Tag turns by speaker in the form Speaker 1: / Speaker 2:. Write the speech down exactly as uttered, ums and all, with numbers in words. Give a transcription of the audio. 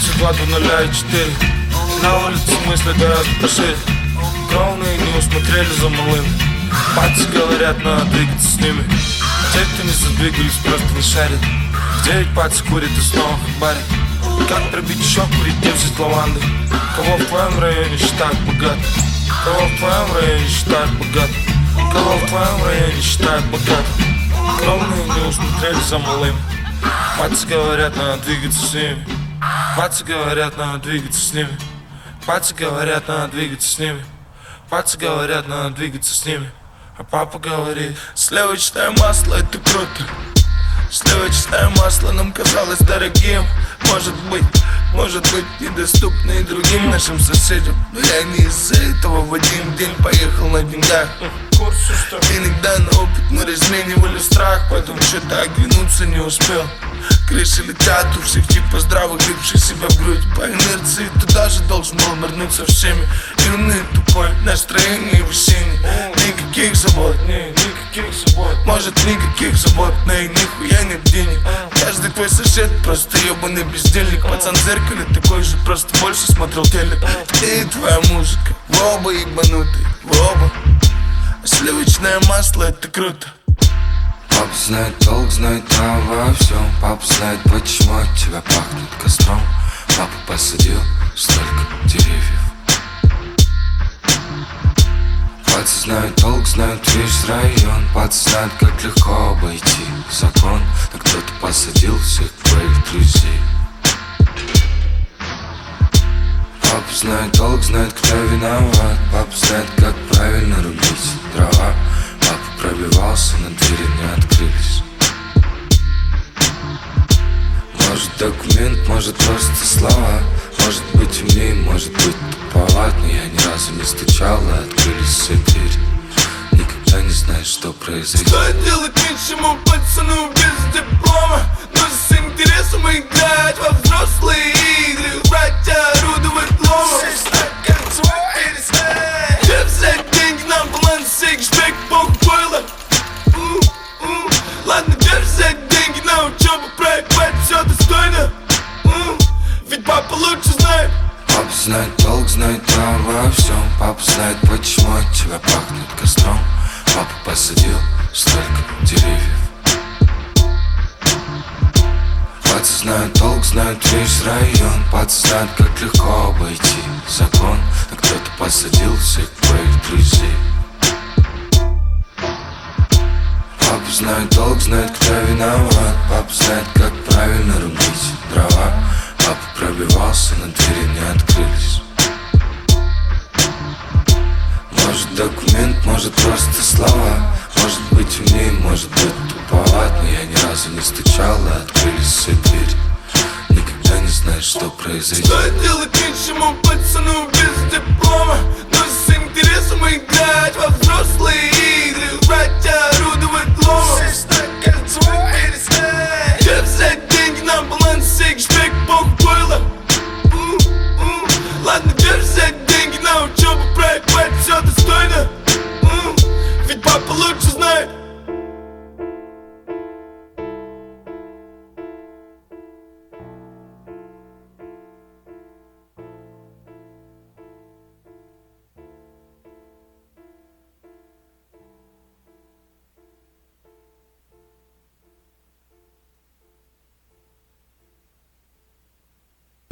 Speaker 1: тридцать два до ноль четыре. На улице мысли гораздо пошире. Кровные не усмотрели за малым. Пальцы говорят, надо двигаться с ними. Те, кто не задвигались, просто не шарят. В девять пальцы курит и снова барит. Как пробить еще курить, держит лаванды? Кого в твоем районе считают богатым? Кого в твоем районе считают богатым? Кого в твоем районе считают богатым? Кровные не усмотрели за малым. Пальцы говорят, надо двигаться с ними. Пальцы говорят, надо двигаться с ними. Пальцы говорят, надо двигаться с ними. Пальцы говорят, надо двигаться с ними. А папа говорит: сливочное масло, это круто. Сливочное масло нам казалось дорогим. Может быть, может быть, недоступно и другим нашим соседям. Но я не из-за этого в один день поехал на деньгах. Иногда на опыт мы разменивали страх, поэтому что-то оглянуться не успел. Крыши летят у всех типа здравых, бивших себя в грудь. По инерции ты даже должен был нырнуть со всеми. Юный тупой, настроение весеннее. Никаких забот, не, никаких забот. Может никаких забот, но и нихуя нет денег. Каждый твой сосед просто ебаный бездельник. Пацан в зеркале такой же, просто больше смотрел телек. Ты и твоя музыка, вы оба ебанутые, вы оба. Сливочное масло, это круто.
Speaker 2: Папа знает толк, знает обо всем. Папа знает, почему от тебя пахнет костром. Папа посадил столько деревьев. Пальцы знают толк, знают весь район. Пальцы знают, как легко обойти закон. Но кто-то посадил всех твоих друзей. Папа знает толк, знает, кто виноват. Папа знает, как правильно рубить дрова. Папа пробивался, но двери не открылись. Может документ, может просто слова. Может быть умнее, может быть туповат. Но я ни разу не стучал, и открылись все двери. Никогда не знаешь, что произойдет.
Speaker 3: Что делать меньшему пацану без диплома? Но с интересом играть во взрослые игры. Брать, орудовать ломом. Где взять деньги на балансе? Кэшбэк, похуй. Ладно, где взять деньги на учебу? Проебать все достойно. Ведь папа лучше знает.
Speaker 2: Папа знает толк, знает обо всем. Папа знает, почему от тебя пахнет костром. Папа посадил столько деревьев. Пальцы знают толк, знают весь район. Пальцы знают, как легко обойти закон. Но кто-то посадил всех твоих друзей. Папа знает толк, знает, кто виноват. Папа знает, как правильно рубить дрова. Папа пробивался, но двери не открылись. Может документ, может просто слова. Может быть умнее, может быть туповат. Но я ни разу не стучал, и открылись все двери. Никогда не знаешь, что произойдет.
Speaker 3: Что делать меньшему